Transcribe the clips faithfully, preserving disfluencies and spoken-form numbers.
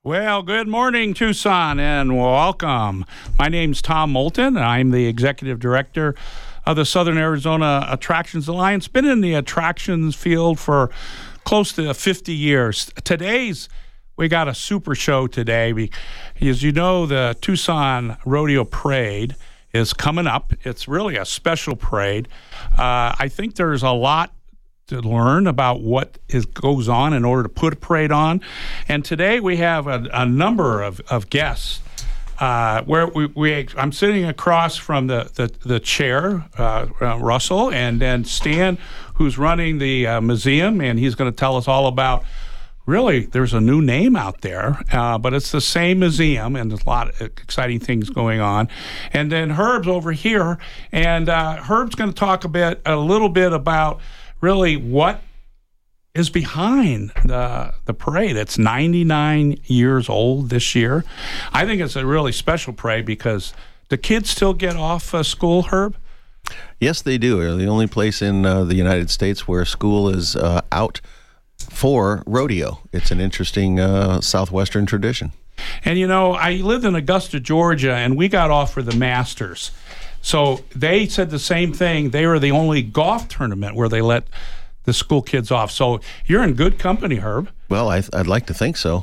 Well, good morning, Tucson, and welcome. My name's Tom Moulton, and I'm the Executive Director of the Southern Arizona Attractions Alliance. Been in the attractions field for close to fifty years. Today's, we got a super show today. As you know, the Tucson Rodeo Parade is coming up. It's really a special parade. Uh, I think there's a lot to learn about what is goes on in order to put a parade on. And today we have a, a number of, of guests. Uh, where we, we I'm sitting across from the, the, the chair, uh, uh, Russell, and then Stan, who's running the uh, museum, and he's going to tell us all about, really, there's a new name out there, uh, but it's the same museum, and there's a lot of exciting things going on. And then Herb's over here, and uh, Herb's going to talk a bit, a little bit about really what is behind the the parade. It's ninety-nine years old this year. I think it's a really special parade because the kids still get off uh, school, Herb? Yes, they do. They're the only place in uh, the United States where school is uh, out for rodeo. It's an interesting uh, Southwestern tradition. And, you know, I lived in Augusta, Georgia, and we got off for the Masters. So they said the same thing. They were the only golf tournament where they let the school kids off. So you're in good company, Herb. Well, I, I'd like to think so.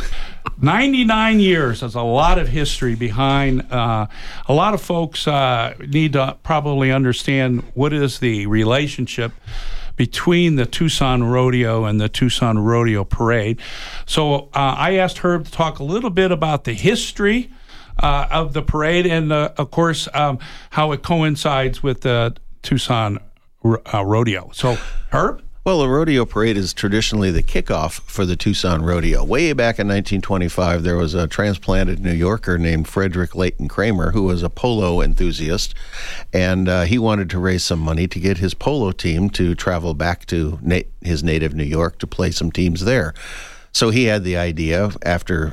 ninety-nine years. There's a lot of history behind. Uh, a lot of folks uh, need to probably understand what is the relationship between the Tucson Rodeo and the Tucson Rodeo Parade. So uh, I asked Herb to talk a little bit about the history uh, of the parade and, uh, of course, um, how it coincides with the Tucson uh, Rodeo. So, Herb? Well, the rodeo parade is traditionally the kickoff for the Tucson Rodeo. Way back in nineteen twenty-five, there was a transplanted New Yorker named Frederick Leighton Kramer, who was a polo enthusiast, and uh, he wanted to raise some money to get his polo team to travel back to na- his native New York to play some teams there. So he had the idea, after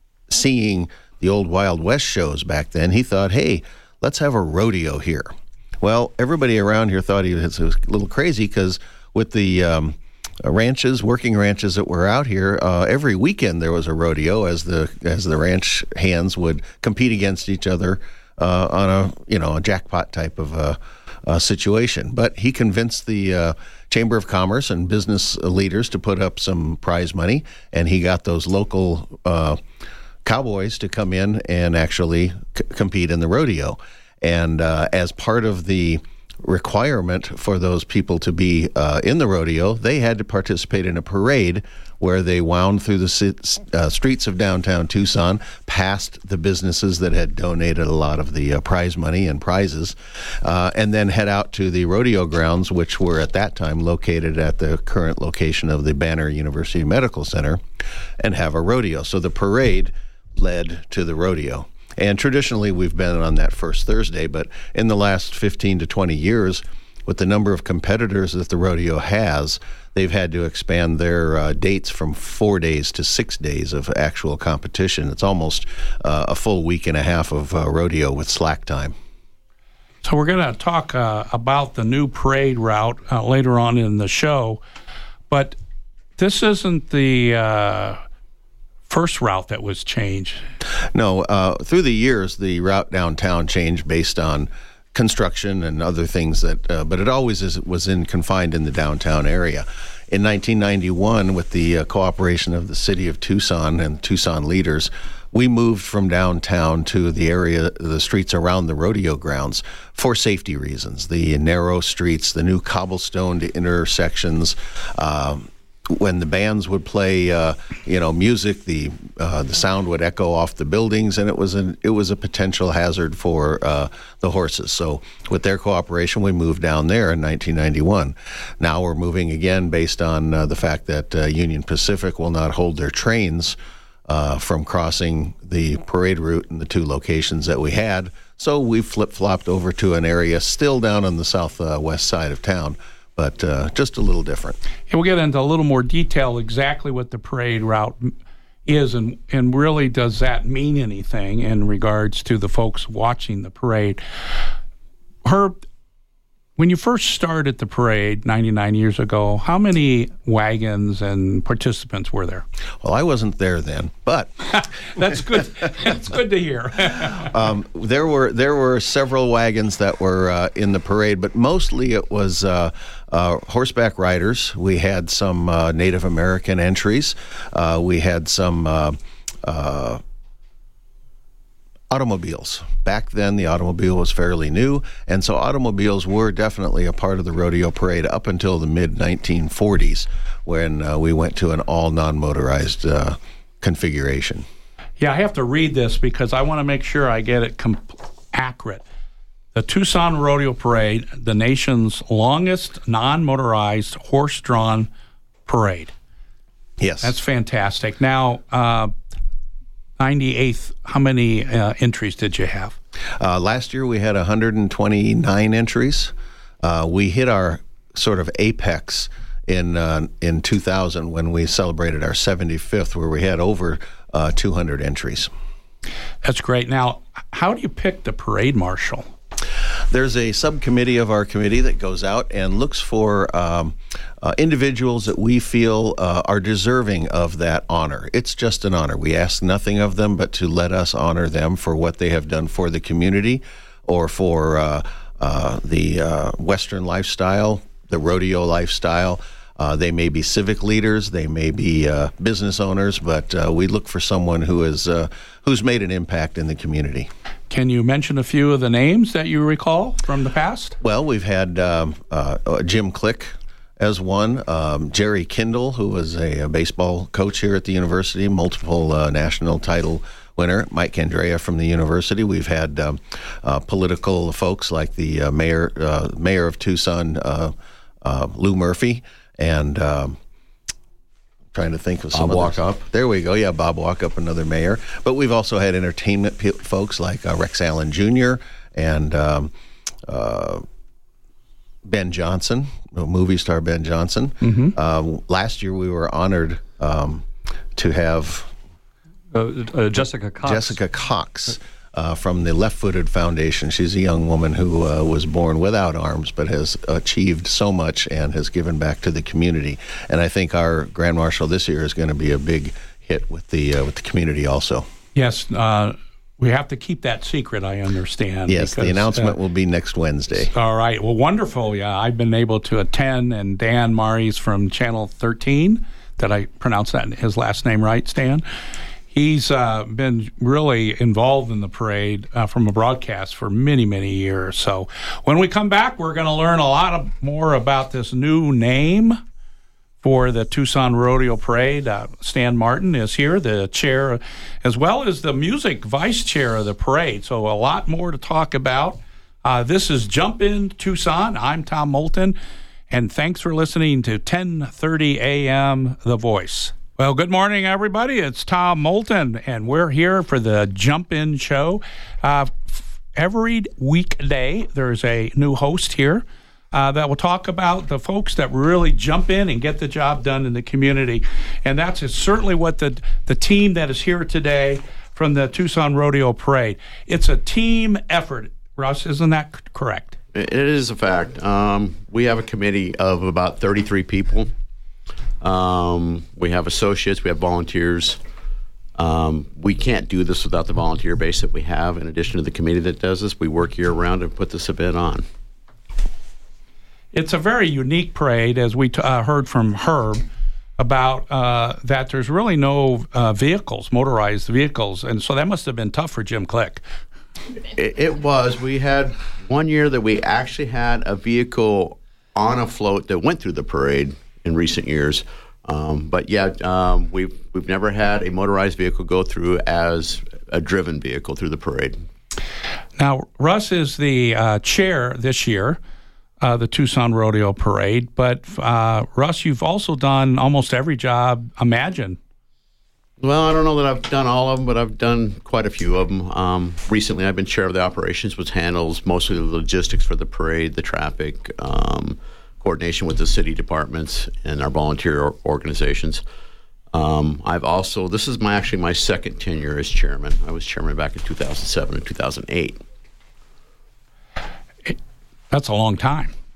seeing the old Wild West shows back then, he thought, hey, let's have a rodeo here. Well, everybody around here thought he was a little crazy because with the um, ranches, working ranches that were out here, uh, every weekend there was a rodeo as the as the ranch hands would compete against each other uh, on a you know a jackpot type of uh, uh, situation. But he convinced the uh, Chamber of Commerce and business leaders to put up some prize money, and he got those local uh, cowboys to come in and actually c- compete in the rodeo. And uh, as part of the requirement for those people to be uh, in the rodeo, they had to participate in a parade where they wound through the sit- uh, streets of downtown Tucson, past the businesses that had donated a lot of the uh, prize money and prizes, uh, and then head out to the rodeo grounds, which were at that time located at the current location of the Banner University Medical Center, and have a rodeo. So the parade led to the rodeo. And traditionally, we've been on that first Thursday, but in the last fifteen to twenty years, with the number of competitors that the rodeo has, they've had to expand their uh, dates from four days to six days of actual competition. It's almost uh, a full week and a half of uh, rodeo with slack time. So we're going to talk uh, about the new parade route uh, later on in the show, but this isn't the uh, first route that was changed. No, uh, through the years, the route downtown changed based on construction and other things that, uh, but it always is, was in confined in the downtown area. In nineteen ninety-one, with the uh, cooperation of the city of Tucson and Tucson leaders, we moved from downtown to the area, the streets around the rodeo grounds for safety reasons. The narrow streets, the new cobblestoned intersections, um, when the bands would play, uh, you know, music, the uh, the sound would echo off the buildings, and it was an it was a potential hazard for uh, the horses. So, with their cooperation, we moved down there in nineteen ninety-one. Now we're moving again based on uh, the fact that uh, Union Pacific will not hold their trains uh, from crossing the parade route in the two locations that we had. So we flip flopped over to an area still down on the southwest side of town, but uh, just a little different. And we'll get into a little more detail exactly what the parade route is, and, and really does that mean anything in regards to the folks watching the parade. Herb, when you first started the parade ninety-nine years ago, how many wagons and participants were there? Well, I wasn't there then, but that's good. That's good to hear. um, there were there were several wagons that were uh, in the parade, but mostly it was uh, uh, horseback riders. We had some uh, Native American entries. Uh, we had some uh, uh, automobiles. Back then, the automobile was fairly new, and so automobiles were definitely a part of the rodeo parade up until the mid nineteen forties, when uh, we went to an all non-motorized uh, configuration. Yeah, I have to read this because I want to make sure I get it comp- accurate. The Tucson Rodeo Parade, the nation's longest non-motorized horse-drawn parade. Yes. That's fantastic. Now, uh, ninety-eighth, how many uh, entries did you have? Uh, last year we had one hundred twenty-nine entries. Uh, we hit our sort of apex in uh, in two thousand when we celebrated our seventy-fifth, where we had over uh, two hundred entries. That's great. Now, how do you pick the parade marshal? There's a subcommittee of our committee that goes out and looks for um, uh, individuals that we feel uh, are deserving of that honor. It's just an honor. We ask nothing of them but to let us honor them for what they have done for the community or for uh, uh, the uh, Western lifestyle, the rodeo lifestyle. Uh, they may be civic leaders, they may be uh, business owners, but uh, we look for someone who is uh, who's made an impact in the community. Can you mention a few of the names that you recall from the past? Well, we've had um, uh, Jim Click as one, um, Jerry Kindle, who was a, a baseball coach here at the university, multiple uh, national title winner, Mike Andrea from the university. We've had um, uh, political folks like the uh, mayor uh, mayor of Tucson, uh, uh, Lou Murphy, and um, trying to think of some Bob others. Walkup. There we go. Yeah, Bob Walkup, another mayor. But we've also had entertainment pe- folks like uh, Rex Allen Junior and um, uh, Ben Johnson, movie star Ben Johnson. Mm-hmm. Um, last year we were honored um, to have Uh, uh, Jessica Cox. Jessica Cox uh, from the Left Footed Foundation. She's a young woman who uh, was born without arms but has achieved so much and has given back to the community. And I think our Grand Marshal this year is going to be a big hit with the uh, with the community also. Yes, uh, we have to keep that secret, I understand. Yes, because, the announcement uh, will be next Wednesday. All right. Well, wonderful. Yeah, I've been able to attend, and Dan Maris from Channel thirteen, did I pronounce that his last name right, Stan? He's uh, been really involved in the parade uh, from a broadcast for many, many years. So when we come back, we're going to learn a lot of, more about this new name for the Tucson Rodeo Parade. Uh, Stan Martin is here, the chair, as well as the music vice chair of the parade. So a lot more to talk about. Uh, this is Jump In Tucson. I'm Tom Moulton, and thanks for listening to ten thirty a.m. The Voice. Well, good morning, everybody. It's Tom Moulton, and we're here for the Jump In Show. Uh, f- every weekday, there's a new host here uh, that will talk about the folks that really jump in and get the job done in the community. And that's certainly what the, the team that is here today from the Tucson Rodeo Parade. It's a team effort. Russ, isn't that c- correct? It is a fact. Um, we have a committee of about thirty-three people. Um, we have associates, we have volunteers. Um, we can't do this without the volunteer base that we have. In addition to the committee that does this, we work year round and put this event on. It's a very unique parade, as we t- uh, heard from Herb, about uh, that there's really no uh, vehicles, motorized vehicles, and so that must have been tough for Jim Click. It, it was. We had one year that we actually had a vehicle on a float that went through the parade in recent years. Um, but yeah, um, we've, we've never had a motorized vehicle go through as a driven vehicle through the parade. Now, Russ is the uh, chair this year, uh, the Tucson Rodeo Parade, but uh, Russ, you've also done almost every job imagined. Well, I don't know that I've done all of them, but I've done quite a few of them. Um, recently, I've been chair of the operations, which handles mostly the logistics for the parade, the traffic, um, coordination with the city departments and our volunteer organizations. Um, I've also, this is my actually my second tenure as chairman. I was chairman back in two thousand seven and two thousand eight. It, that's a long time.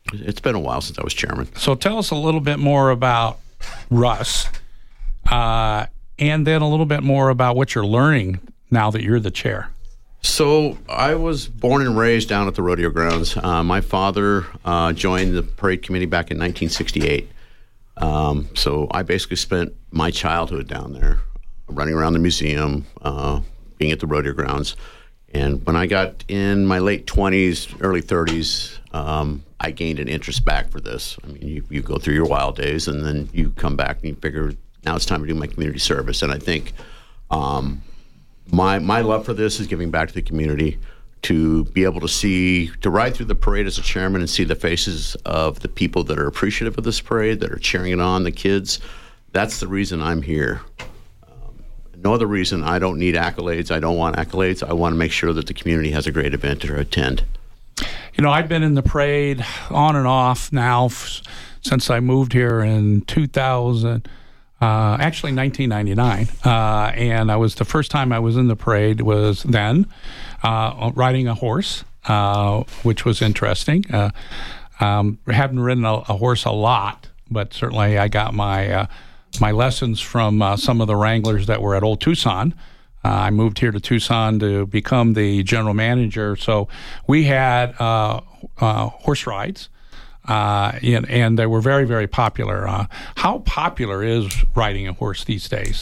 It's been a while since I was chairman. So tell us a little bit more about Russ, uh, and then a little bit more about what you're learning now that you're the chair. So I was born and raised down at the rodeo grounds. Uh, my father uh, joined the parade committee back in nineteen sixty-eight. Um, so I basically spent my childhood down there, running around the museum, uh, being at the rodeo grounds. And when I got in my late twenties, early thirties, um, I gained an interest back for this. I mean, you, you go through your wild days, and then you come back and you figure, now it's time to do my community service. And I think um, my my love for this is giving back to the community, to be able to see, to ride through the parade as a chairman and see the faces of the people that are appreciative of this parade, that are cheering it on, the kids. That's the reason I'm here. Um, no other reason. I don't need accolades. I don't want accolades. I want to make sure that the community has a great event to attend. You know, I've been in the parade on and off now f- since I moved here in two thousand, uh, actually nineteen ninety-nine. Uh, and I was, the first time I was in the parade was then uh, riding a horse, uh, which was interesting. Uh, um, haven't ridden a, a horse a lot, but certainly I got my uh, my lessons from uh, some of the wranglers that were at Old Tucson. Uh, I moved here to Tucson to become the general manager, so we had uh, uh, horse rides, uh, and, and they were very, very popular. Uh, how popular is riding a horse these days?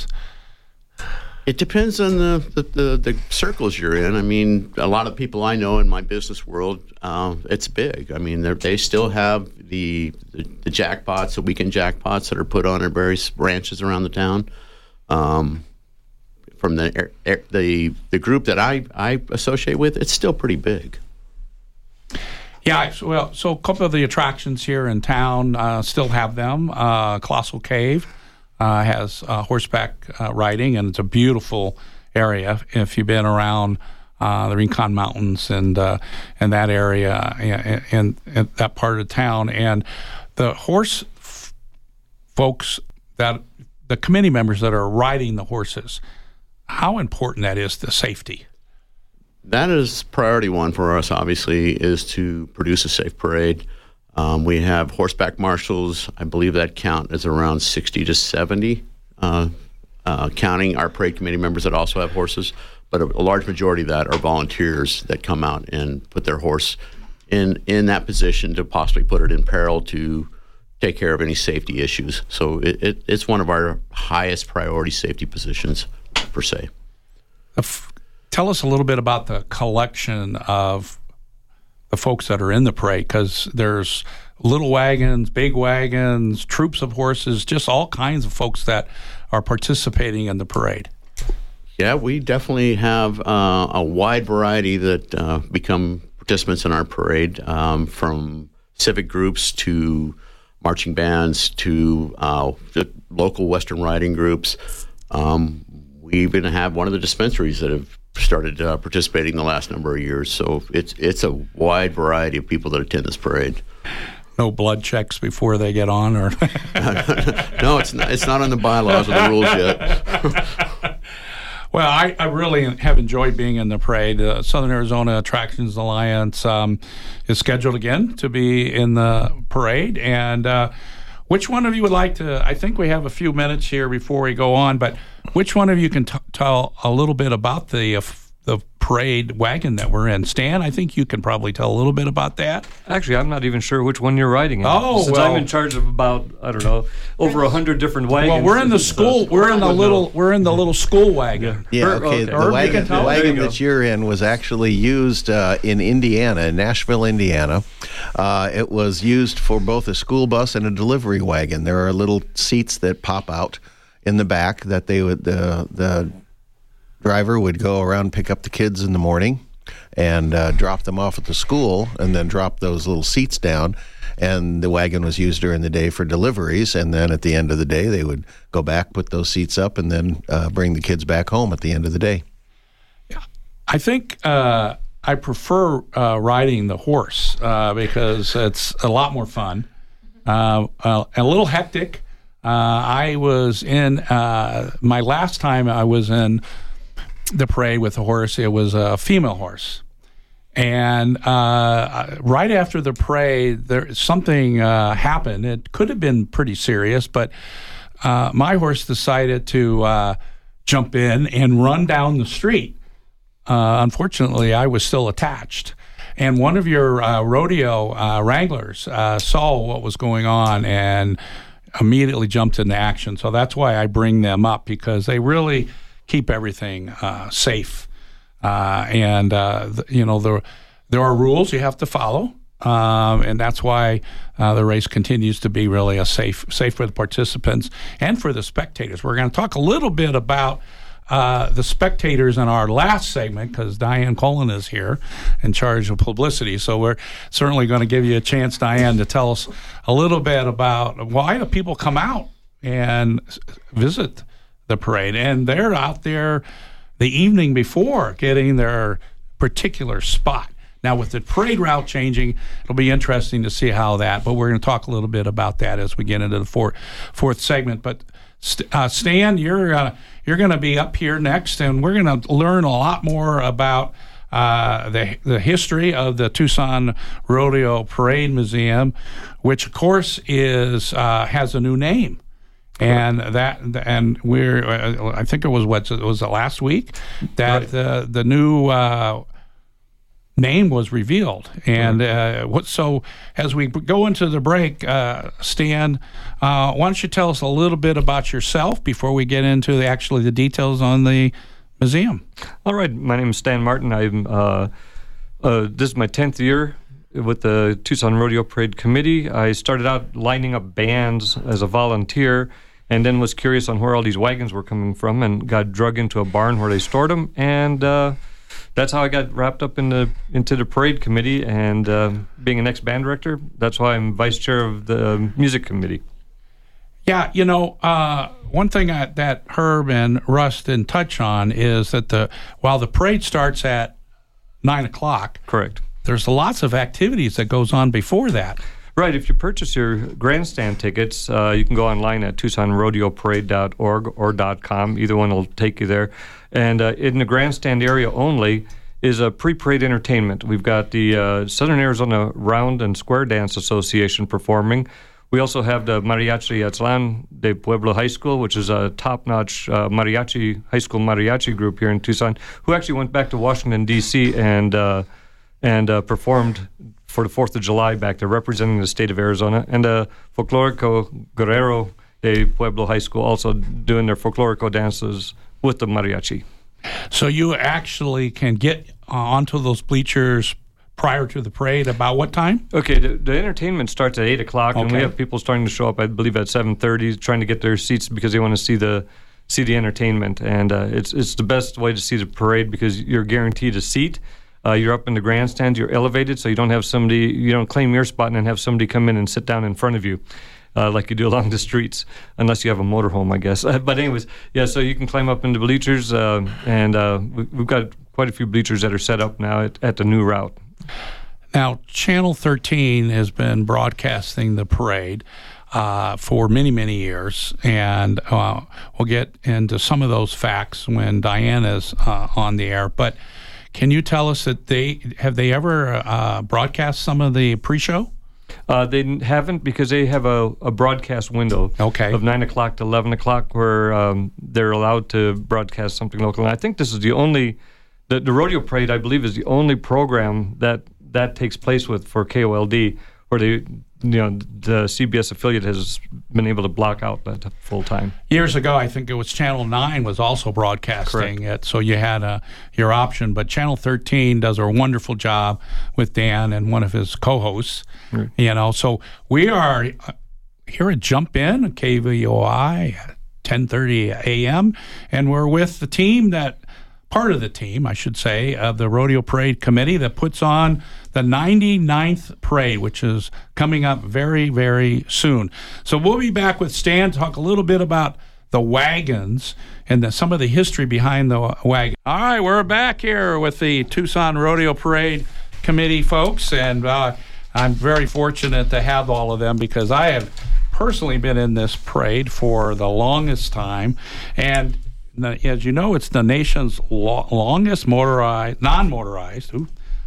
It depends on the, the, the, the circles you're in. I mean, a lot of people I know in my business world, uh, it's big. I mean, they still have the, the the jackpots, the weekend jackpots that are put on at various ranches around the town. Um, from the the the group that I, I associate with, it's still pretty big. Yeah, well, so a couple of the attractions here in town uh, still have them. Uh, Colossal Cave uh, has uh, horseback uh, riding, and it's a beautiful area. If you've been around uh, the Rincon Mountains and uh, and that area and, and, and that part of town, and the horse f- folks that the committee members that are riding the horses, how important that is to safety. That is priority one for us, obviously, is to produce a safe parade. Um, we have horseback marshals. I believe that count is around sixty to seventy, uh, uh, counting our parade committee members that also have horses. But a, a large majority of that are volunteers that come out and put their horse in, in that position to possibly put it in peril to take care of any safety issues. So it, it, it's one of our highest priority safety positions, per se. Tell us a little bit about the collection of the folks that are in the parade, because there's little wagons, big wagons, troops of horses, just all kinds of folks that are participating in the parade. Yeah, we definitely have uh, a wide variety that uh, become participants in our parade, um, from civic groups to marching bands to uh, the local Western riding groups. Um, we even have one of the dispensaries that have started uh, participating in the last number of years. So it's it's a wide variety of people that attend this parade. No blood checks before they get on, or no, it's not. It's not on the bylaws or the rules yet. Well, I, I really have enjoyed being in the parade. Uh, Southern Arizona Attractions Alliance um, is scheduled again to be in the parade. And uh, which one of you would like to, I think we have a few minutes here before we go on, but which one of you can t- tell a little bit about the uh, the parade wagon that we're in? Stan, I think you can probably tell a little bit about that. Actually, I'm not even sure which one you're riding in. Oh, Since well, I'm in charge of about, I don't know, over a hundred different wagons. Well, we're in the school. We're in the little. We're in the little school wagon. Yeah, Her- okay. okay. The Herb, you wagon, can the tell? wagon There you that go. you're in was actually used uh, in Indiana, in Nashville, Indiana. Uh, it was used for both a school bus and a delivery wagon. There are little seats that pop out in the back that they would the the driver would go around, pick up the kids in the morning, and uh, drop them off at the school, and then drop those little seats down. And the wagon was used during the day for deliveries, and then at the end of the day, they would go back, put those seats up, and then uh, bring the kids back home at the end of the day. I think uh, I prefer uh, riding the horse uh, because it's a lot more fun, uh, uh, a little hectic. Uh, I was in uh, my last time I was in the parade with a horse. It was a female horse, And uh, right after the parade, there something uh, happened. It could have been pretty serious, but uh, my horse decided to uh, jump in and run down the street. Uh, unfortunately, I was still attached. And one of your uh, rodeo uh, wranglers uh, saw what was going on and immediately jumped into action. So that's why I bring them up, because they really keep everything uh, safe. Uh, and, uh, th- you know, there, there are rules you have to follow. Um, and that's why uh, the race continues to be really a safe, safe for the participants and for the spectators. We're going to talk a little bit about Uh, the spectators in our last segment, because Diane Cullen is here in charge of publicity. So we're certainly going to give you a chance, Diane, to tell us a little bit about why do people come out and visit the parade. And they're out there the evening before getting their particular spot. Now, with the parade route changing, it'll be interesting to see how that, but we're going to talk a little bit about that as we get into the four, fourth segment. But uh, Stan, you're uh, you're going to be up here next, and we're going to learn a lot more about uh, the the history of the Tucson Rodeo Parade Museum, which of course is uh, has a new name. And that, and we're, uh, I think it was what was it last week that right. the the new uh, name was revealed. And uh, what? So as we go into the break, uh, Stan, uh, why don't you tell us a little bit about yourself before we get into the, actually the details on the museum? All right, my name is Stan Martin. I'm uh, uh, this is my tenth year with the Tucson Rodeo Parade Committee. I started out lining up bands as a volunteer, and then was curious on where all these wagons were coming from, and got drug into a barn where they stored them, and uh, that's how I got wrapped up in the into the parade committee. And uh, being an ex-band director, that's why I'm vice chair of the music committee. Yeah, you know, uh, one thing I, that Herb and Russ didn't touch on is that the while the parade starts at nine o'clock, correct, there's lots of activities that goes on before that. Right. If you purchase your grandstand tickets, uh, you can go online at tucson rodeo parade dot org or .com. Either one will take you there. And uh, in the grandstand area only is a pre-parade entertainment. We've got the uh, Southern Arizona Round and Square Dance Association performing. We also have the Mariachi Aztlán de Pueblo High School, which is a top-notch uh, mariachi high school mariachi group here in Tucson, who actually went back to Washington, D C and uh, and uh, performed for the fourth of July back there, representing the state of Arizona. And uh, Folklorico Guerrero de Pueblo High School also doing their folklorico dances with the mariachi. So you actually can get uh, onto those bleachers prior to the parade. About what time? Okay, the, the entertainment starts at eight o'clock, okay. And we have people starting to show up, I believe, at seven thirty, trying to get their seats because they want to see the see the entertainment. And uh, it's it's the best way to see the parade because you're guaranteed a seat. Uh, you're up in the grandstand, you're elevated, so you don't have somebody, you don't claim your spot and then have somebody come in and sit down in front of you uh, like you do along the streets, unless you have a motorhome, I guess. Uh, but anyways, yeah, so you can climb up into bleachers, uh, and uh, we, we've got quite a few bleachers that are set up now at, at the new route. Now, Channel thirteen has been broadcasting the parade uh, for many, many years, and uh, we'll get into some of those facts when Diane is uh, on the air, but can you tell us that they have they ever uh, broadcast some of the pre-show? Uh, they haven't because they have a, a broadcast window okay. of nine o'clock to eleven o'clock where um, they're allowed to broadcast something local. And I think this is the only, the, the Rodeo Parade, I believe, is the only program that that takes place with for K O L D where they, you know, the C B S affiliate has been able to block out that full time. Years ago, I think it was Channel nine was also broadcasting Correct. it, so you had a, your option. But Channel thirteen does a wonderful job with Dan and one of his co-hosts. Right. You know, so we are here at Jump In, K V O I, ten thirty a.m., and we're with the team that, part of the team, I should say, of the Rodeo Parade Committee that puts on the ninety-ninth parade, which is coming up very, very soon. So we'll be back with Stan to talk a little bit about the wagons and the, some of the history behind the wagon. All right, we're back here with the Tucson Rodeo Parade Committee folks, and uh, I'm very fortunate to have all of them because I have personally been in this parade for the longest time, and as you know, it's the nation's lo- longest motorized, non-motorized, ooh,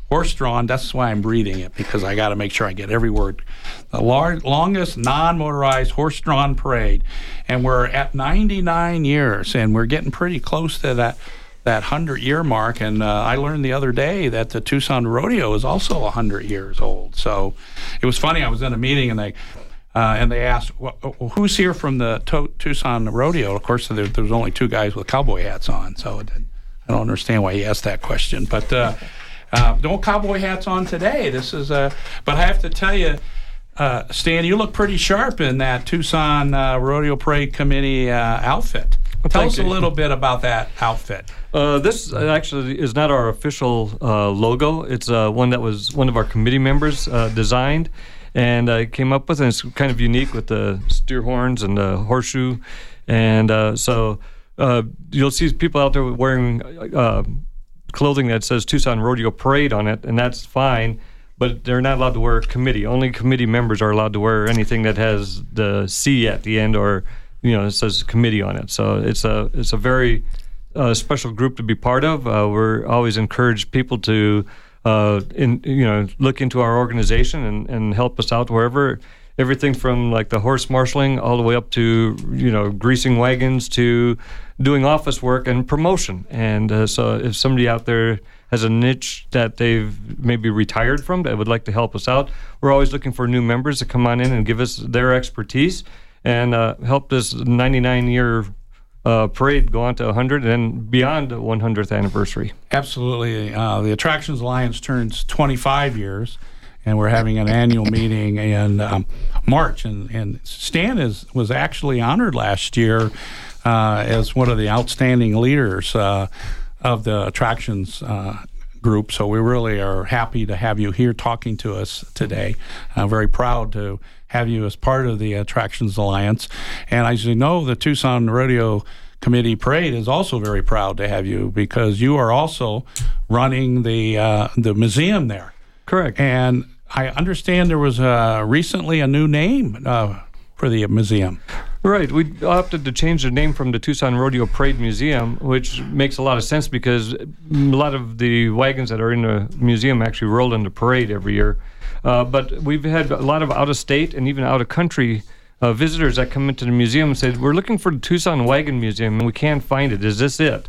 horse-drawn. That's why I'm reading it, because I got to make sure I get every word. The lar- longest non-motorized horse-drawn parade, and we're at ninety-nine years, and we're getting pretty close to that that hundred-year mark. And uh, I learned the other day that the Tucson Rodeo is also one hundred years old. So it was funny. I was in a meeting, and they uh, and they asked, well, who's here from the to- Tucson Rodeo? Of course, there, there was only two guys with cowboy hats on, so it, I don't understand why he asked that question. But uh, uh, no cowboy hats on today. This is uh, but I have to tell you, uh, Stan, you look pretty sharp in that Tucson uh, Rodeo Parade Committee uh, outfit. Well, Tell us you. a little bit about that outfit. Uh, this actually is not our official uh, logo. It's uh, one that was one of our committee members uh, designed and uh, came up with, and it's kind of unique with the steer horns and the horseshoe. And uh, so uh, you'll see people out there wearing uh, clothing that says Tucson Rodeo Parade on it, and that's fine, but they're not allowed to wear committee. Only committee members are allowed to wear anything that has the C at the end, or you know, it says committee on it. So it's a it's a very uh, special group to be part of. Uh, we're always encourage people to uh, in you know look into our organization and, and help us out wherever. Everything from like the horse marshaling all the way up to you know greasing wagons to doing office work and promotion. And uh, so if somebody out there has a niche that they've maybe retired from that would like to help us out, we're always looking for new members to come on in and give us their expertise and uh, help this ninety-nine-year uh, parade go on to one hundred and beyond the one hundredth anniversary. Absolutely. Uh, the Attractions Alliance turns twenty-five years, and we're having an annual meeting in um, March. And, and Stan is was actually honored last year uh, as one of the outstanding leaders uh, of the Attractions uh, group. So we really are happy to have you here talking to us today. I'm very proud to have you as part of the Attractions Alliance. And as you know, the Tucson Rodeo Committee Parade is also very proud to have you, because you are also running the uh, the museum there. Correct. And I understand there was uh, recently a new name uh, for the museum. Right. We opted to change the name from the Tucson Rodeo Parade Museum, which makes a lot of sense because a lot of the wagons that are in the museum actually roll in the parade every year. Uh, but we've had a lot of out-of-state and even out-of-country uh, visitors that come into the museum and say, we're looking for the Tucson Wagon Museum, and we can't find it. Is this it?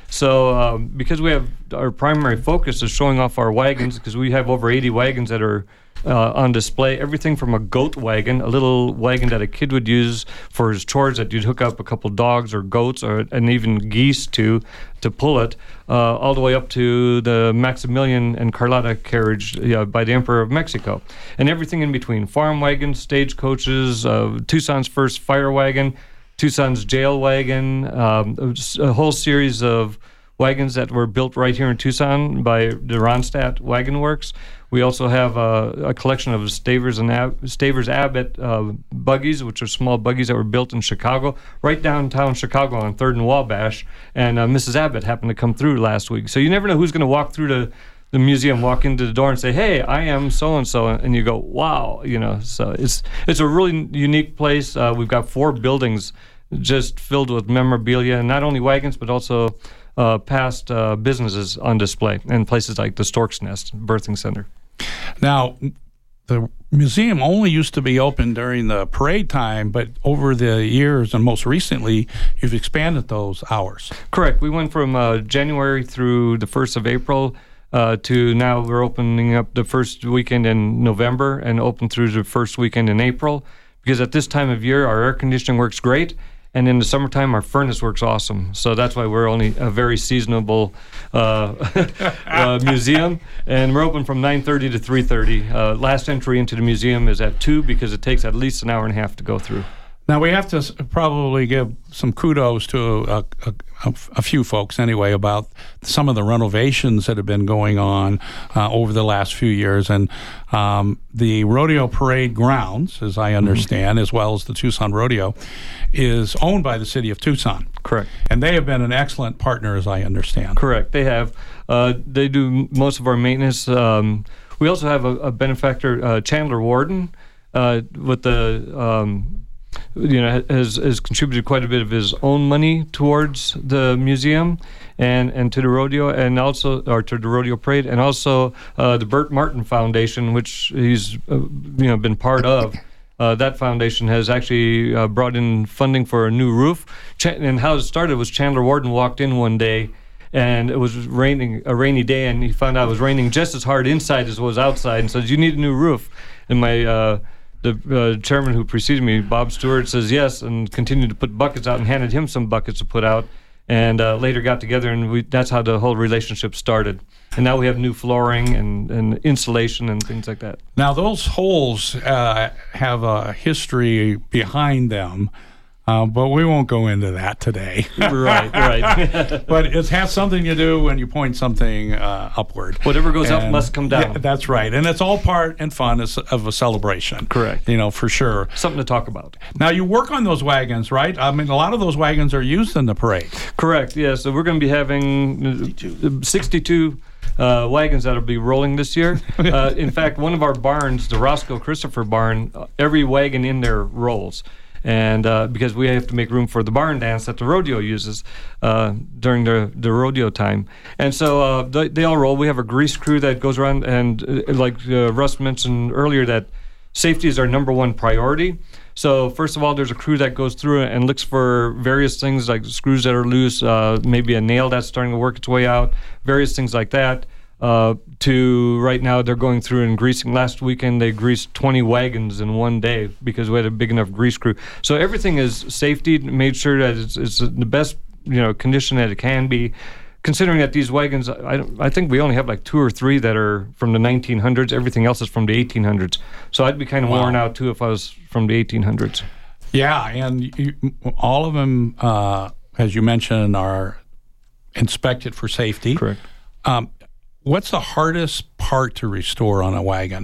So um, because we have our primary focus is showing off our wagons, because we have over eighty wagons that are uh, on display, everything from a goat wagon, a little wagon that a kid would use for his chores that you'd hook up a couple dogs or goats or and even geese to to pull it, uh, all the way up to the Maximilian and Carlotta carriage uh, by the Emperor of Mexico, and everything in between, farm wagons, stagecoaches, uh, Tucson's first fire wagon, Tucson's jail wagon, um, a whole series of wagons that were built right here in Tucson by the Ronstadt Wagon Works. We also have uh, a collection of Stavers and Ab- Stavers Abbott uh, buggies, which are small buggies that were built in Chicago, right downtown Chicago on third and Wabash. And uh, Missus Abbott happened to come through last week. So you never know who's going to walk through the, the museum, walk into the door and say, hey, I am so-and-so. And you go, wow, you know. So it's, it's a really unique place. Uh, we've got four buildings just filled with memorabilia, and not only wagons, but also uh, past uh, businesses on display in places like the Stork's Nest Birthing Center. Now, the museum only used to be open during the parade time, but over the years and most recently, you've expanded those hours. Correct. We went from uh, January through the first of April uh, to now we're opening up the first weekend in November and open through the first weekend in April, because at this time of year, our air conditioning works great. And in the summertime, our furnace works awesome. So that's why we're only a very seasonable uh, uh, museum. And we're open from nine thirty to three thirty. Uh, last entry into the museum is at two because it takes at least an hour and a half to go through. Now, we have to s- probably give some kudos to a, a, a, a few folks anyway about some of the renovations that have been going on uh, over the last few years. And um, the Rodeo Parade grounds, as I understand, mm-hmm. as well as the Tucson Rodeo, is owned by the city of Tucson. Correct. And they have been an excellent partner, as I understand. Correct. They have. Uh, they do most of our maintenance. Um, we also have a, a benefactor, uh, Chandler Warden, uh, with the... Um, you know, has, has contributed quite a bit of his own money towards the museum and, and to the rodeo, and also, or to the rodeo parade, and also uh, the Burt Martin Foundation, which he's, uh, you know, been part of. Uh, that foundation has actually uh, brought in funding for a new roof. Ch- and how it started was Chandler Warden walked in one day, and it was raining, a rainy day, and he found out it was raining just as hard inside as it was outside, and says, "You need a new roof." And my uh, the uh, chairman who preceded me, Bob Stewart, says yes, and continued to put buckets out and handed him some buckets to put out, and uh, later got together, and we, that's how the whole relationship started. And now we have new flooring and, and insulation and things like that. Now, those holes uh, have a history behind them, uh, but we won't go into that today. Right, right. But it has something to do when you point something uh, upward. Whatever goes and, up must come down. Yeah, that's right. And it's all part and fun of a celebration. Correct. You know, for sure. Something to talk about. Now, you work on those wagons, right? I mean, a lot of those wagons are used in the parade. Correct, yeah. So we're going to be having sixty-two Uh, wagons that'll be rolling this year. Uh, in fact, one of our barns, the Roscoe Christopher barn, uh, every wagon in there rolls. And uh, because we have to make room for the barn dance that the rodeo uses uh, during the, the rodeo time. And so uh, they, they all roll. We have a grease crew that goes around, and uh, like uh, Russ mentioned earlier, that safety is our number one priority. So first of all, there's a crew that goes through and looks for various things like screws that are loose, uh, maybe a nail that's starting to work its way out, various things like that. Uh, to right now, they're going through and greasing. Last weekend, they greased twenty wagons in one day because we had a big enough grease crew. So everything is safety, made sure that it's, it's the best, you know, condition that it can be. Considering that these wagons, I, don't, I think we only have like two or three that are from the nineteen hundreds. Everything else is from the eighteen hundreds. So I'd be kind of wow. worn out, too, if I was from the eighteen hundreds. Yeah, and you, all of them, uh, as you mentioned, are inspected for safety. Correct. Um, what's the hardest part to restore on a wagon?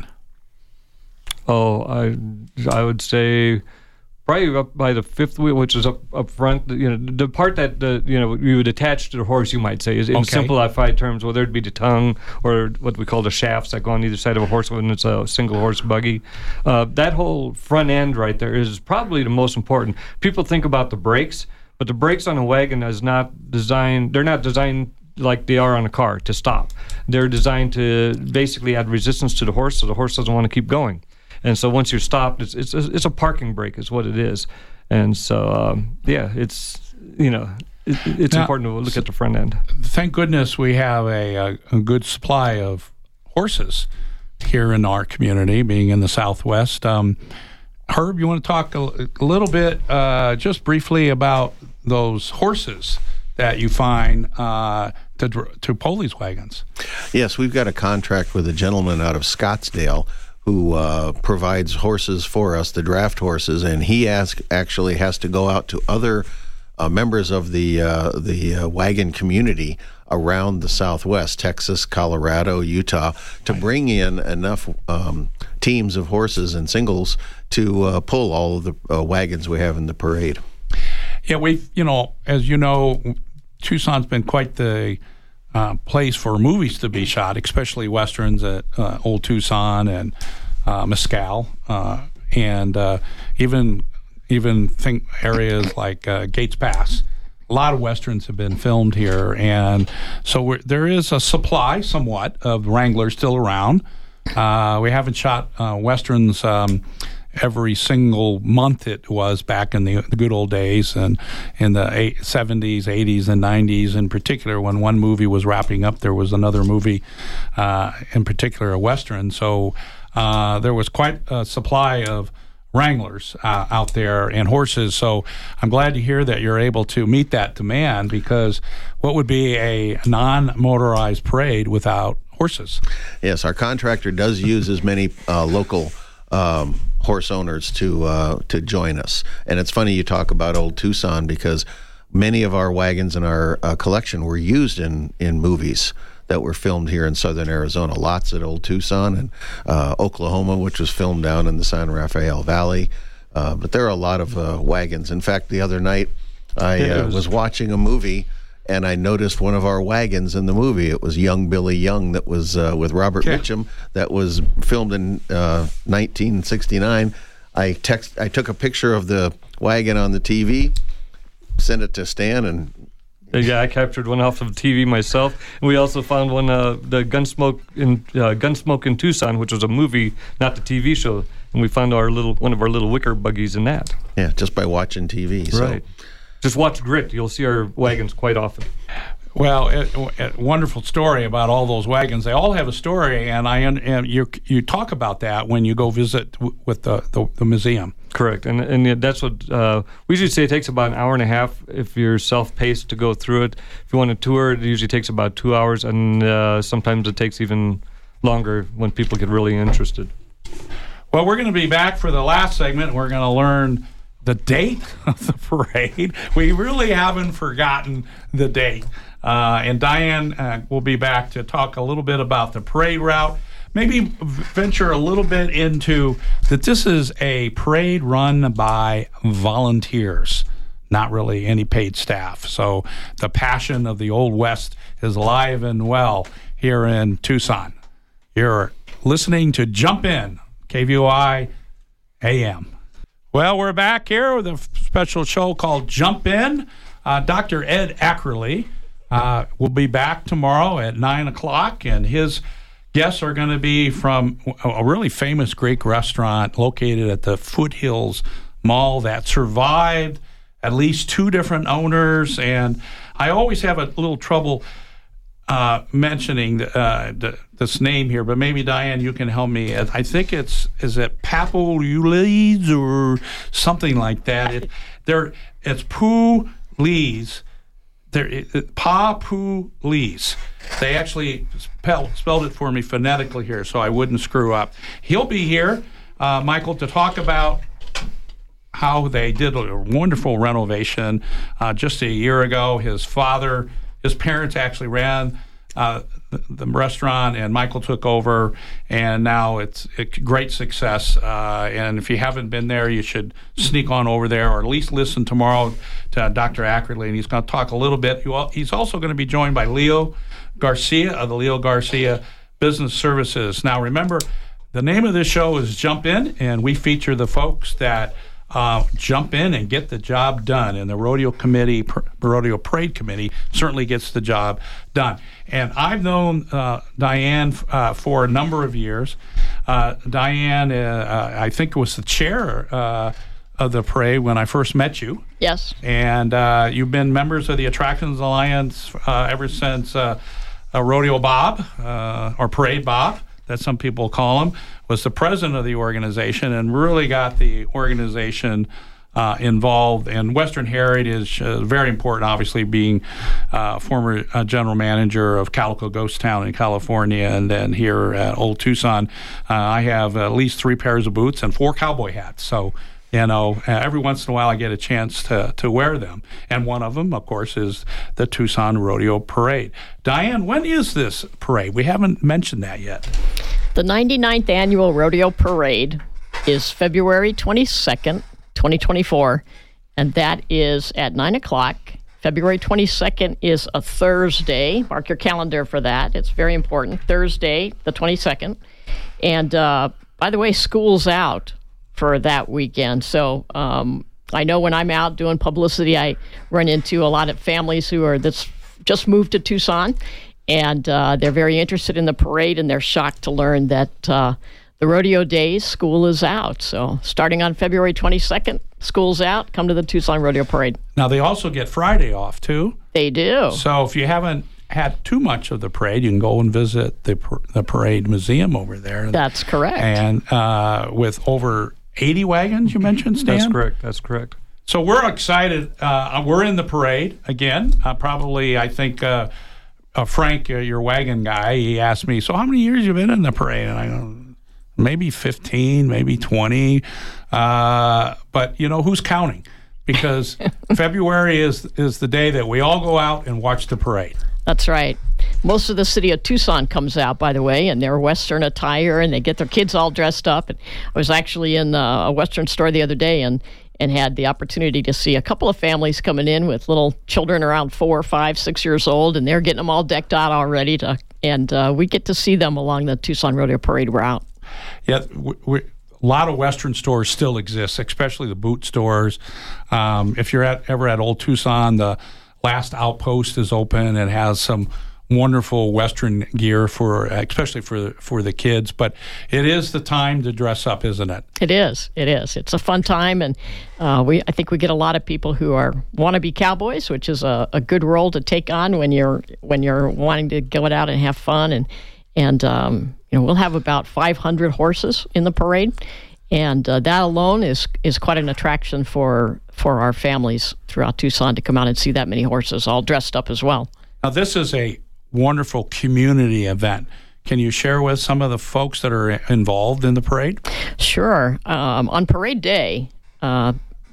Oh, I I would say probably up by the fifth wheel, which is up, up front. You know, the part that the you know you would attach to the horse, you might say, is in okay. simplified terms, whether it be the tongue or what we call the shafts that go on either side of a horse when it's a single horse buggy. Uh, that whole front end right there is probably the most important. People think about the brakes, but the brakes on a wagon is not designed. They're not designed like they are on a car to stop. They're designed to basically add resistance to the horse, so the horse doesn't want to keep going. And so once you're stopped, it's it's it's a parking brake is what it is. And so, um, yeah, it's, you know, it, it's now, important to look at the front end. Thank goodness we have a, a, a good supply of horses here in our community, being in the Southwest. Um, Herb, you want to talk a, a little bit, uh, just briefly, about those horses that you find uh, to, to pull these wagons? Yes, we've got a contract with a gentleman out of Scottsdale who uh, provides horses for us, the draft horses, and he ask, actually has to go out to other uh, members of the uh, the uh, wagon community around the Southwest, Texas, Colorado, Utah, to bring in enough um, teams of horses and singles to uh, pull all of the uh, wagons we have in the parade. Yeah, we've, you know, as you know, Tucson's been quite the Uh, place for movies to be shot, especially westerns at uh, Old Tucson and uh, Mescal, uh, and uh, even even think areas like uh, Gates Pass. A lot of westerns have been filmed here, and so we're, there is a supply, somewhat, of Wranglers still around. Uh, we haven't shot uh, westerns um, every single month it was back in the, the good old days, and in the eight, seventies, eighties, and nineties in particular. When one movie was wrapping up, there was another movie, uh, in particular a Western. So uh, there was quite a supply of Wranglers uh, out there and horses. So I'm glad to hear that you're able to meet that demand, because what would be a non-motorized parade without horses? Yes, our contractor does use as many uh, local um, horse owners to uh, to join us. And it's funny you talk about Old Tucson, because many of our wagons in our uh, collection were used in, in movies that were filmed here in southern Arizona. Lots at Old Tucson and uh, Oklahoma, which was filmed down in the San Rafael Valley. Uh, but there are a lot of uh, wagons. In fact, the other night I uh, was watching a movie, and I noticed one of our wagons in the movie. It was Young Billy Young, that was uh, with Robert okay. Mitchum, that was filmed in uh, nineteen sixty-nine. I text. I took a picture of the wagon on the T V, sent it to Stan, and yeah, I captured one off of T V myself. And we also found one, uh, the Gunsmoke in uh, Gunsmoke in Tucson, which was a movie, not the T V show. And we found our little one of our little wicker buggies in that. Yeah, just by watching T V. So. Right. Just watch Grit. You'll see our wagons quite often. Well, it, it, wonderful story about all those wagons. They all have a story, and I and you you talk about that when you go visit w- with the, the, the museum. Correct, and and that's what uh, we usually say. It takes about an hour and a half if you're self-paced to go through it. If you want a tour, it usually takes about two hours, and uh, sometimes it takes even longer when people get really interested. Well, we're going to be back for the last segment. We're going to learn the date of the parade. We really haven't forgotten the date. Uh, and Diane uh, will be back to talk a little bit about the parade route, maybe venture a little bit into that this is a parade run by volunteers, not really any paid staff. So the passion of the Old West is alive and well here in Tucson. You're listening to Jump In, K V O I A M. Well, we're back here with a special show called Jump In. Uh, Doctor Ed Ackerley uh, will be back tomorrow at nine o'clock, and his guests are going to be from a really famous Greek restaurant located at the Foothills Mall that survived at least two different owners. And I always have a little trouble uh, mentioning the, uh, the, this name here, but maybe, Diane, you can help me. I think it's, is it Papoulides or something like that? It, there, it's Poulides. There, it, Papoulides. They actually spell, spelled it for me phonetically here, so I wouldn't screw up. He'll be here, uh, Michael, to talk about how they did a wonderful renovation uh, just a year ago. His father, his parents actually ran uh, the, the restaurant, and Michael took over, and now it's a great success. Uh, and if you haven't been there, you should sneak on over there, or at least listen tomorrow to Doctor Ackerley, and he's going to talk a little bit. He's also going to be joined by Leo Garcia of the Leo Garcia Business Services. Now, remember, the name of this show is Jump In, and we feature the folks that Uh, jump in and get the job done. And the rodeo committee, pr- rodeo parade committee, certainly gets the job done. And I've known uh, Diane uh, for a number of years. Uh, Diane, uh, I think was the chair uh, of the parade when I first met you. Yes. And uh, you've been members of the Attractions Alliance uh, ever since uh, uh, Rodeo Bob, uh, or Parade Bob, that some people call him, was the president of the organization and really got the organization uh, involved. And Western Heritage is uh, very important, obviously, being uh, former uh, general manager of Calico Ghost Town in California, and then here at Old Tucson. Uh, I have at least three pairs of boots and four cowboy hats. So, you know, uh, every once in a while I get a chance to, to wear them. And one of them, of course, is the Tucson Rodeo Parade. Diane, when is this parade? We haven't mentioned that yet. The ninety-ninth Annual Rodeo Parade is February twenty-second, twenty twenty-four, and that is at nine o'clock. February twenty-second is a Thursday. Mark your calendar for that. It's very important. Thursday, the twenty-second. And uh, by the way, school's out for that weekend. So um, I know when I'm out doing publicity, I run into a lot of families who are that's just moved to Tucson, and uh, they're very interested in the parade, and they're shocked to learn that uh, the rodeo days, school is out. So starting on February twenty-second, school's out. Come to the Tucson Rodeo Parade. Now, they also get Friday off, too. They do. So if you haven't had too much of the parade, you can go and visit the the Parade Museum over there. That's correct. And uh, with over eighty wagons, you mentioned, Stan? That's correct. That's correct. So we're excited. Uh, we're in the parade again. Uh, probably, I think, uh, uh, Frank, uh, your wagon guy, he asked me, so how many years you been in the parade? And I go, maybe fifteen, maybe twenty. Uh, but, you know, who's counting? Because February is is the day that we all go out and watch the parade. That's right. Most of the city of Tucson comes out, by the way, in their Western attire, and they get their kids all dressed up. And I was actually in a Western store the other day and, and had the opportunity to see a couple of families coming in with little children around four, five, six years old, and they're getting them all decked out already. To, and uh, we get to see them along the Tucson Rodeo Parade route. Yeah, we, we, a lot of Western stores still exist, especially the boot stores. Um, if you're at, ever at Old Tucson, the Last Outpost is open and has some wonderful Western gear for, especially for for the kids. But it is the time to dress up, isn't it? It is. It is. It's a fun time, and uh, we I think we get a lot of people who are wannabe cowboys, which is a, a good role to take on when you're when you're wanting to go out and have fun. And and um, you know, we'll have about five hundred horses in the parade, and uh, that alone is is quite an attraction for for our families throughout Tucson to come out and see that many horses all dressed up as well. Now, this is a wonderful community event. Can you share with some of the folks that are involved in the parade? Sure. Um, on parade day, uh,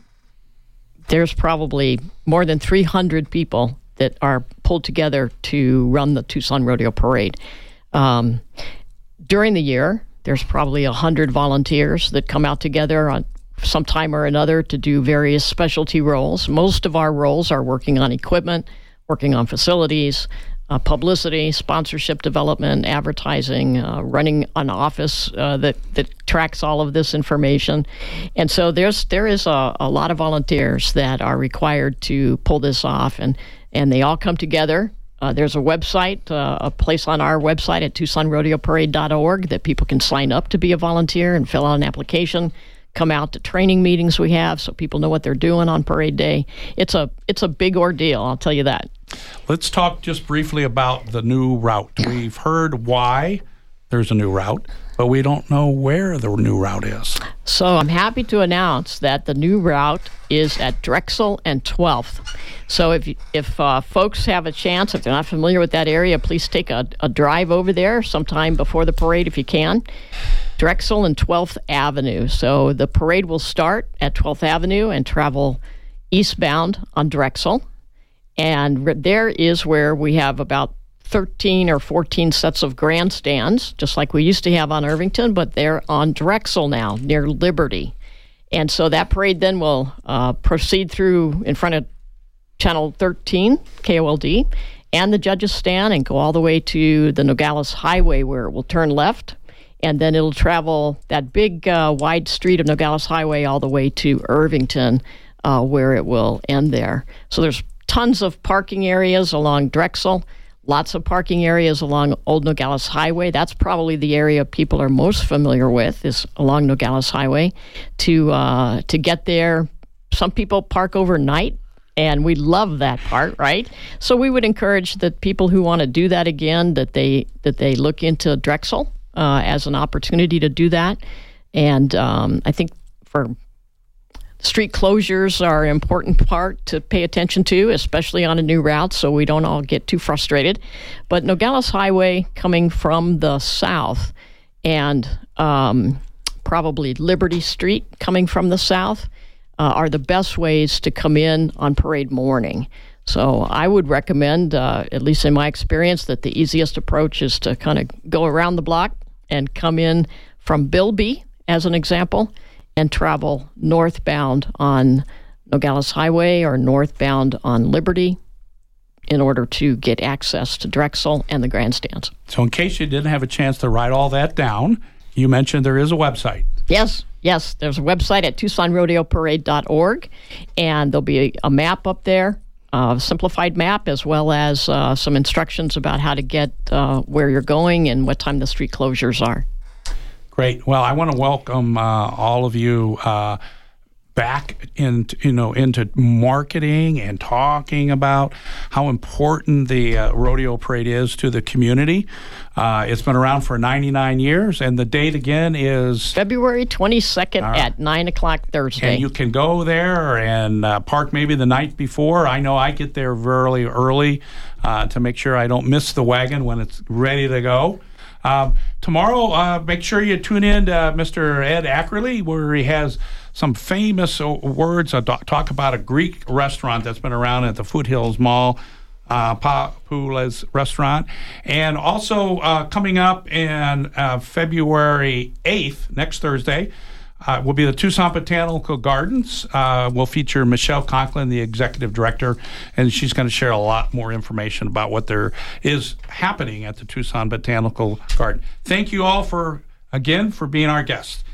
there's probably more than three hundred people that are pulled together to run the Tucson Rodeo Parade. Um, during the year, there's probably one hundred volunteers that come out together on some time or another to do various specialty roles. Most of our roles are working on equipment, working on facilities, Uh, publicity, sponsorship development, advertising, uh, running an office uh, that that tracks all of this information, and so there's there is a, a lot of volunteers that are required to pull this off, and and they all come together. Uh, there's a website, uh, a place on our website at tucson rodeo parade dot org that people can sign up to be a volunteer and fill out an application. Come out to training meetings we have so people know what they're doing on parade day. It's a it's a big ordeal, I'll tell you that. Let's talk just briefly about the new route. We've heard why there's a new route, but we don't know where the new route is. So I'm happy to announce that the new route is at Drexel and twelfth. So if if uh, folks have a chance, if they're not familiar with that area, please take a, a drive over there sometime before the parade if you can. Drexel and twelfth Avenue. So the parade will start at twelfth Avenue and travel eastbound on Drexel. And there is where we have about thirteen or fourteen sets of grandstands, just like we used to have on Irvington, but they're on Drexel now, near Liberty. And so that parade then will uh, proceed through in front of Channel thirteen, K O L D, and the judges stand and go all the way to the Nogales Highway, where it will turn left. And then it'll travel that big uh, wide street of Nogales Highway all the way to Irvington, uh, where it will end there. So there's tons of parking areas along Drexel, lots of parking areas along Old Nogales Highway. That's probably the area people are most familiar with, is along Nogales Highway. To uh, to get there, some people park overnight, and we love that part, right? So we would encourage that people who want to do that again, that they that they look into Drexel uh, as an opportunity to do that. And um, I think for street closures are an important part to pay attention to, especially on a new route, so we don't all get too frustrated. But Nogales Highway coming from the south and um, probably Liberty Street coming from the south uh, are the best ways to come in on parade morning. So I would recommend, uh, at least in my experience, that the easiest approach is to kind of go around the block and come in from Bilby, as an example, and travel northbound on Nogales Highway or northbound on Liberty in order to get access to Drexel and the grandstands. So in case you didn't have a chance to write all that down, you mentioned there is a website. Yes, yes. There's a website at tucson rodeo parade dot org, and there'll be a, a map up there, a simplified map, as well as uh, some instructions about how to get uh, where you're going and what time the street closures are. Great. Well, I want to welcome uh, all of you uh, back into, you know, into marketing and talking about how important the uh, rodeo parade is to the community. Uh, it's been around for ninety-nine years, and the date again is February twenty-second right. at nine o'clock Thursday. And you can go there and uh, park maybe the night before. I know I get there very early uh, to make sure I don't miss the wagon when it's ready to go. Um, tomorrow, uh, make sure you tune in to Mister Ed Ackerley, where he has some famous words. Uh, talk about a Greek restaurant that's been around at the Foothills Mall, uh, Papula's Restaurant. And also uh, coming up in uh, February eighth, next Thursday, Uh, will be the Tucson Botanical Gardens. Uh, will feature Michelle Conklin, the executive director, and she's going to share a lot more information about what there is happening at the Tucson Botanical Garden. Thank you all for, again, for being our guests.